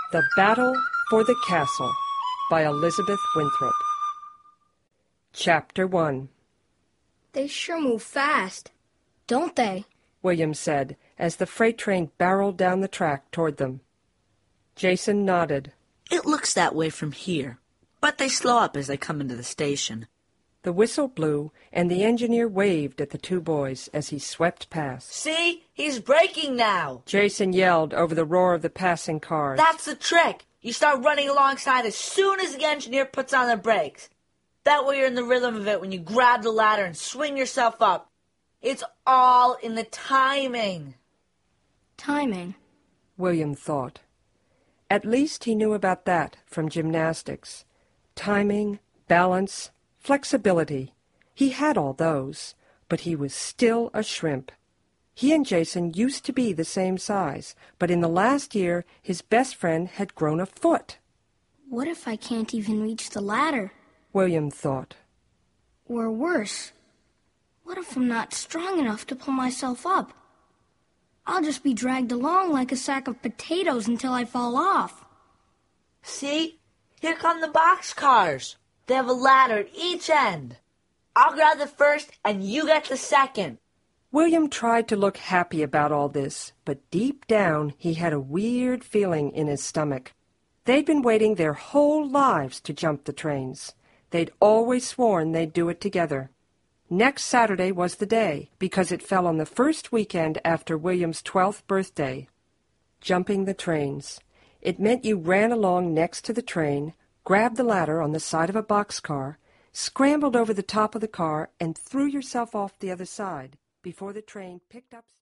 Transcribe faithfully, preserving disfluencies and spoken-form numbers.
The Battle for the Castle by Elizabeth Winthrop. Chapter one. They sure move fast, don't they? William said as the freight train barreled down the track toward them. Jason nodded. It looks that way from here, but they slow up as they come into the station. The whistle blew, and the engineer waved at the two boys as he swept past. See? He's braking now! Jason yelled over the roar of the passing cars. That's the trick! You start running alongside as soon as the engineer puts on the brakes. That way you're in the rhythm of it when you grab the ladder and swing yourself up. It's all in the timing. Timing? William thought. At least he knew about that from gymnastics. Timing, balance, flexibility. He had all those, but he was still a shrimp. He and Jason used to be the same size, but in the last year his best friend had grown a foot. What if I can't even reach the ladder? William thought. Or worse, what if I'm not strong enough to pull myself up? I'll just be dragged along like a sack of potatoes until I fall off. See? Here come the boxcars. They have a ladder at each end. I'll grab the first and you get the second. William tried to look happy about all this, but deep down he had a weird feeling in his stomach. They'd been waiting their whole lives to jump the trains. They'd always sworn they'd do it together. Next Saturday was the day, because it fell on the first weekend after William's twelfth birthday. Jumping the trains. It meant you ran along next to the train, grabbed the ladder on the side of a boxcar, scrambled over the top of the car, and threw yourself off the other side before the train picked up...